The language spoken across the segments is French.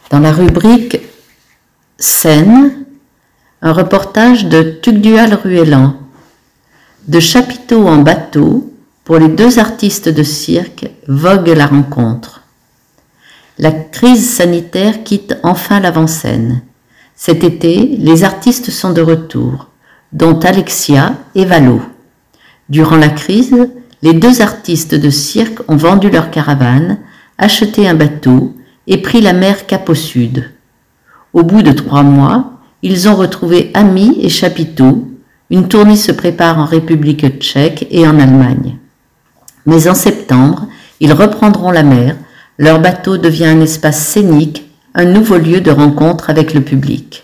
Dans la rubrique Scène, un reportage de Tugdual Ruellan. De chapiteau en bateau, pour les deux artistes de cirque, vogue la rencontre. La crise sanitaire quitte enfin l'avant-scène. Cet été, les artistes sont de retour, dont Alexia et Valo. Durant la crise, les deux artistes de cirque ont vendu leur caravane, acheté un bateau et pris la mer Cap au Sud. Au bout de 3 mois, ils ont retrouvé amis et chapiteaux. Une tournée se prépare en République tchèque et en Allemagne. Mais en septembre, ils reprendront la mer. Leur bateau devient un espace scénique, un nouveau lieu de rencontre avec le public.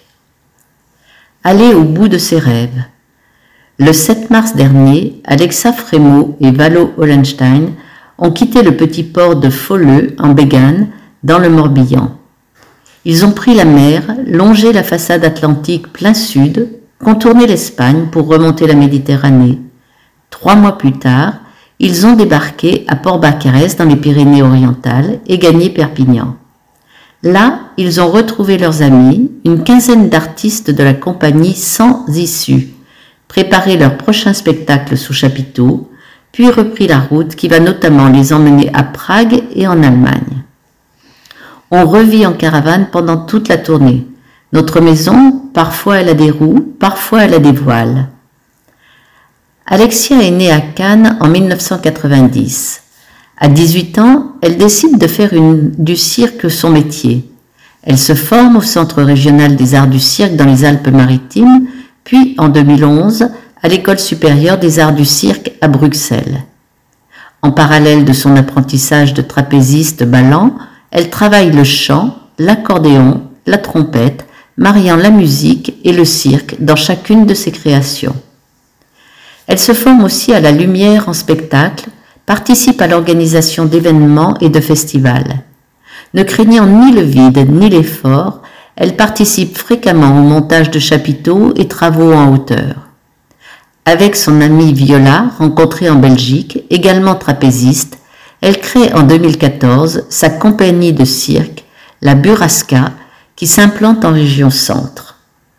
Aller au bout de ses rêves. Le 7 mars dernier, Alexa Frémaux et Valo Hollenstein ont quitté le petit port de Folleux en Bégane, dans le Morbihan. Ils ont pris la mer, longé la façade atlantique plein sud, contourné l'Espagne pour remonter la Méditerranée. 3 mois plus tard, ils ont débarqué à Port-Barcarès dans les Pyrénées-Orientales et gagné Perpignan. Là, ils ont retrouvé leurs amis, une quinzaine d'artistes de la compagnie Sans Issue, préparé leur prochain spectacle sous chapiteau, puis repris la route qui va notamment les emmener à Prague et en Allemagne. On revit en caravane pendant toute la tournée. Notre maison, parfois elle a des roues, parfois elle a des voiles. Alexia est née à Cannes en 1990. À 18 ans, elle décide de faire du cirque son métier. Elle se forme au Centre régional des arts du cirque dans les Alpes-Maritimes, puis en 2011 à l'École supérieure des arts du cirque à Bruxelles. En parallèle de son apprentissage de trapéziste ballant, elle travaille le chant, l'accordéon, la trompette, mariant la musique et le cirque dans chacune de ses créations. Elle se forme aussi à la lumière en spectacle, participe à l'organisation d'événements et de festivals. Ne craignant ni le vide ni l'effort, elle participe fréquemment au montage de chapiteaux et travaux en hauteur. Avec son amie Viola, rencontrée en Belgique, également trapéziste, elle crée en 2014 sa compagnie de cirque, la Burrasca, qui s'implante en région centre.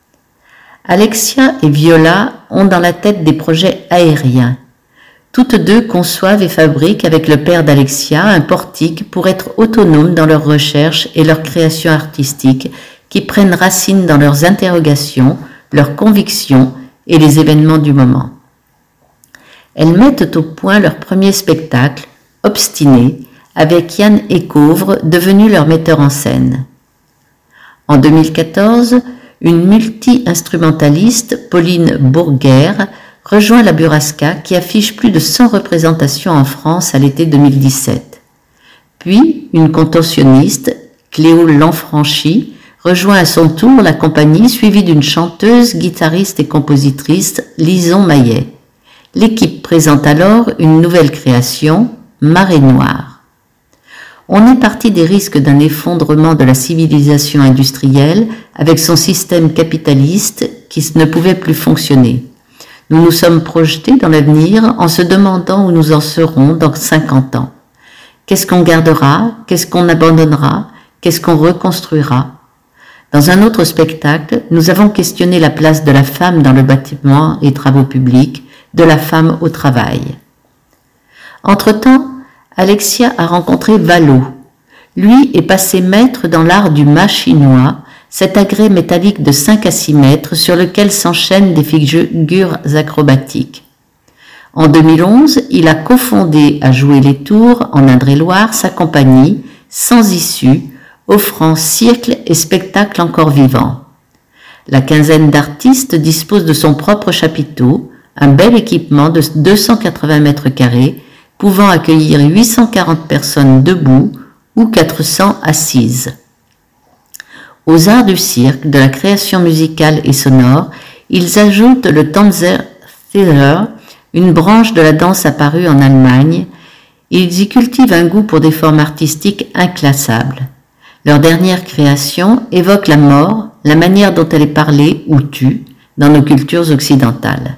Alexia et Viola ont dans la tête des projets aériens. Toutes deux conçoivent et fabriquent avec le père d'Alexia un portique pour être autonomes dans leurs recherches et leurs créations artistiques qui prennent racine dans leurs interrogations, leurs convictions et les événements du moment. Elles mettent au point leur premier spectacle, Obstiné, avec Yann Écauvre, devenu leur metteur en scène. En 2014, une multi-instrumentaliste, Pauline Bourguer, rejoint la Burrasca qui affiche plus de 100 représentations en France à l'été 2017. Puis, une contorsionniste, Cléo Lanfranchi, rejoint à son tour la compagnie suivie d'une chanteuse, guitariste et compositrice, Lison Maillet. L'équipe présente alors une nouvelle création, Marée Noire. On est parti des risques d'un effondrement de la civilisation industrielle avec son système capitaliste qui ne pouvait plus fonctionner. Nous nous sommes projetés dans l'avenir en se demandant où nous en serons dans 50 ans. Qu'est-ce qu'on gardera? Qu'est-ce qu'on abandonnera? Qu'est-ce qu'on reconstruira? Dans un autre spectacle, nous avons questionné la place de la femme dans le bâtiment et travaux publics, de la femme au travail. Entre-temps, Alexia a rencontré Valo. Lui est passé maître dans l'art du mât chinois, cet agrès métallique de 5 à 6 mètres sur lequel s'enchaînent des figures acrobatiques. En 2011, il a cofondé à Jouer-les-Tours, en Indre-et-Loire, sa compagnie, Sans Issue, offrant cirque et spectacle encore vivants. La quinzaine d'artistes dispose de son propre chapiteau, un bel équipement de 280 mètres carrés, pouvant accueillir 840 personnes debout ou 400 assises. Aux arts du cirque, de la création musicale et sonore, ils ajoutent le Tanztheater, une branche de la danse apparue en Allemagne. Ils y cultivent un goût pour des formes artistiques inclassables. Leur dernière création évoque la mort, la manière dont elle est parlée ou tue dans nos cultures occidentales.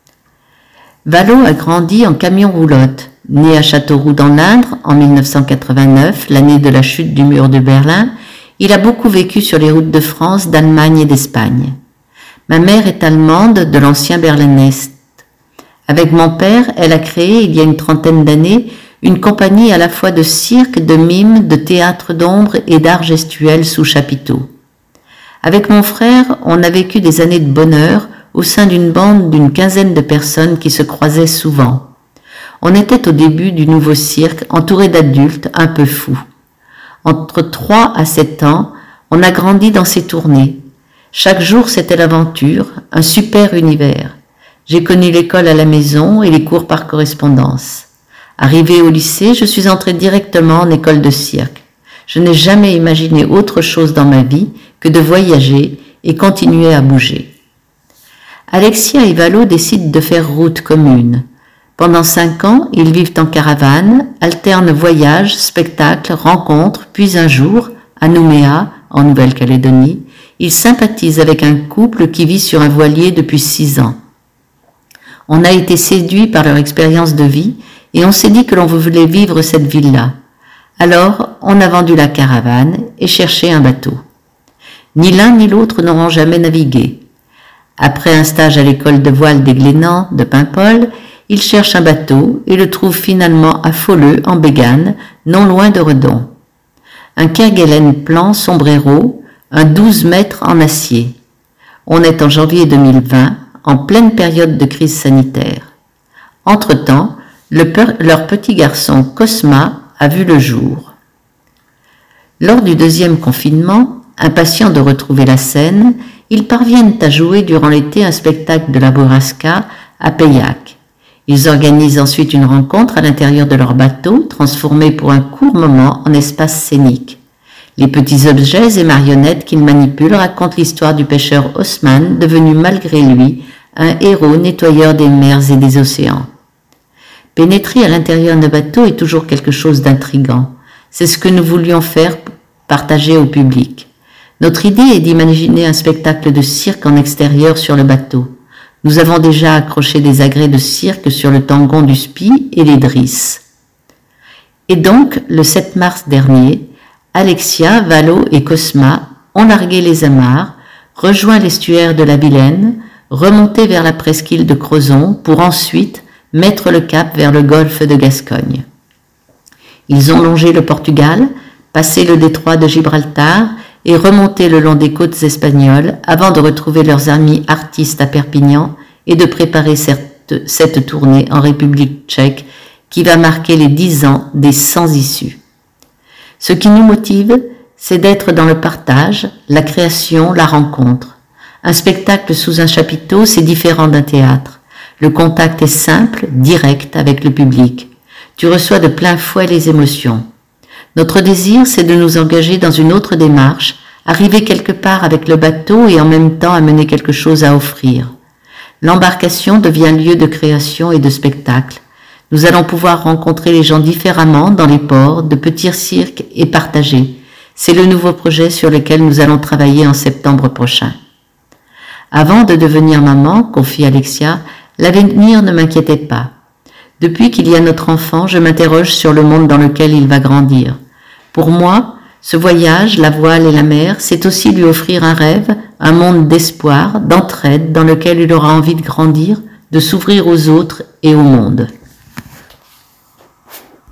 Valo a grandi en camion-roulotte. Né à Châteauroux dans l'Indre en 1989, l'année de la chute du mur de Berlin, Il a beaucoup vécu sur les routes de France, d'Allemagne et d'Espagne. Ma mère est allemande de l'ancien Berlin-Est. Avec mon père, elle a créé, il y a une trentaine d'années, une compagnie à la fois de cirque, de mime, de théâtre d'ombre et d'art gestuel sous chapiteau. Avec mon frère, on a vécu des années de bonheur au sein d'une bande d'une quinzaine de personnes qui se croisaient souvent. On était au début du nouveau cirque, entouré d'adultes un peu fous. Entre 3 à 7 ans, on a grandi dans ces tournées. Chaque jour, c'était l'aventure, un super univers. J'ai connu l'école à la maison et les cours par correspondance. Arrivé au lycée, je suis entrée directement en école de cirque. Je n'ai jamais imaginé autre chose dans ma vie que de voyager et continuer à bouger. Alexia et Valo décident de faire route commune. Pendant 5 ans, ils vivent en caravane, alternent voyages, spectacles, rencontres, puis un jour, à Nouméa, en Nouvelle-Calédonie, ils sympathisent avec un couple qui vit sur un voilier depuis 6 ans. On a été séduits par leur expérience de vie et on s'est dit que l'on voulait vivre cette vie-là. Alors, on a vendu la caravane et cherché un bateau. Ni l'un ni l'autre n'auront jamais navigué. Après un stage à l'école de voile des Glénans de Paimpol, ils cherchent un bateau et le trouvent finalement à Folleux, en Bégane, non loin de Redon. Un Kerguelen plan sombrero, un 12 mètres en acier. On est en janvier 2020, en pleine période de crise sanitaire. Entre-temps, leur petit garçon Cosma a vu le jour. Lors du deuxième confinement, impatients de retrouver la scène, ils parviennent à jouer durant l'été un spectacle de la Bourrasca à Paillac. Ils organisent ensuite une rencontre à l'intérieur de leur bateau, transformé pour un court moment en espace scénique. Les petits objets et marionnettes qu'ils manipulent racontent l'histoire du pêcheur Haussmann, devenu malgré lui un héros nettoyeur des mers et des océans. Pénétrer à l'intérieur d'un bateau est toujours quelque chose d'intrigant. C'est ce que nous voulions faire partager au public. Notre idée est d'imaginer un spectacle de cirque en extérieur sur le bateau. Nous avons déjà accroché des agrès de cirque sur le tangon du Spi et les drisses. Et donc, le 7 mars dernier, Alexia, Valo et Cosma ont largué les amarres, rejoint l'estuaire de la Vilaine, remonté vers la presqu'île de Crozon pour ensuite mettre le cap vers le golfe de Gascogne. Ils ont longé le Portugal, passé le détroit de Gibraltar et remonté le long des côtes espagnoles avant de retrouver leurs amis artistes à Perpignan et de préparer cette tournée en République tchèque qui va marquer les 10 ans des Sans Issues. Ce qui nous motive, c'est d'être dans le partage, la création, la rencontre. Un spectacle sous un chapiteau, c'est différent d'un théâtre. Le contact est simple, direct avec le public. Tu reçois de plein fouet les émotions. Notre désir, c'est de nous engager dans une autre démarche, arriver quelque part avec le bateau et en même temps amener quelque chose à offrir. L'embarcation devient lieu de création et de spectacle. Nous allons pouvoir rencontrer les gens différemment dans les ports, de petits cirques et partager. C'est le nouveau projet sur lequel nous allons travailler en septembre prochain. Avant de devenir maman, confie Alexia, l'avenir ne m'inquiétait pas. Depuis qu'il y a notre enfant, je m'interroge sur le monde dans lequel il va grandir. Pour moi, ce voyage, la voile et la mer, c'est aussi lui offrir un rêve, un monde d'espoir, d'entraide dans lequel il aura envie de grandir, de s'ouvrir aux autres et au monde.